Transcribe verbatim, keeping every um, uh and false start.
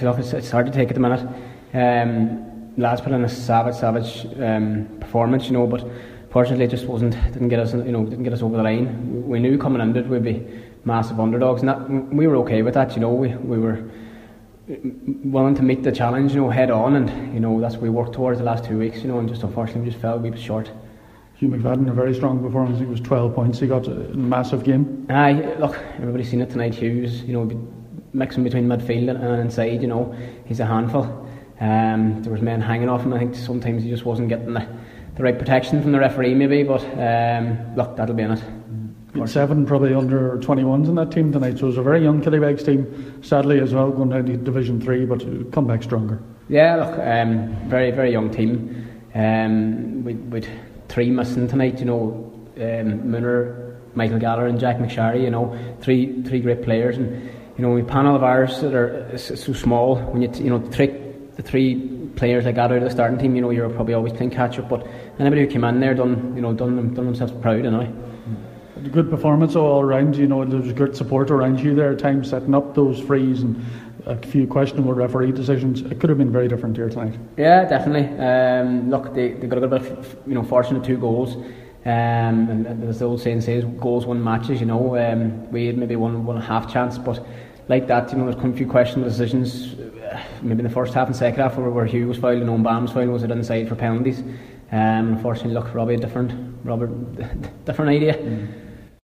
Look, it's, it's hard to take at the minute. Um, lads put in a savage, savage um, performance, you know, but fortunately it just wasn't, didn't get us, you know, didn't get us over the line. We knew coming into it we'd be massive underdogs, and that, we were okay with that, you know. We we were willing to meet the challenge, you know, head on, and you know that's what we worked towards the last two weeks, you know, and just unfortunately we just fell a wee bit short. Hugh McFadden, a very strong performance. I think it was twelve points he got, a massive game. Aye, look, everybody's seen it tonight. Hughes, you know, mixing between midfield and inside, you know, he's a handful. Um, there was men hanging off him. I think sometimes he just wasn't getting the, the right protection from the referee, maybe. But um, look, that'll be in it. Seven probably under twenty-ones in that team tonight, so it was a very young Killybegs team, sadly as well, going down to Division three, but come back stronger. Yeah, look, um, very very young team. Um, we with three missing tonight, you know, um, Mooner, Michael Gallagher, and Jack McSharry. You know, three three great players, and you know, a panel of ours that are so small. When you t- you know the three the three players that got out of the starting team, you know, you're probably always playing catch up. But anybody who came in there done you know done done themselves proud, you know. A good performance all around, you know. There was good support around you there at times, setting up those frees and a few questionable referee decisions. It could have been very different here tonight. Yeah, definitely. Um, look, they, they got a good bit of, you know, fortunate two goals. Um, and, and as the old saying says, goals win matches, you know. Um, we had maybe one, one and a half chance, but like that, you know, there's come a few questionable decisions, maybe in the first half and second half, where, where Hugh was fouled and Owen was fouled, was it inside for penalties. Um, unfortunately, look, Robbie had different, Robert, different idea. Mm.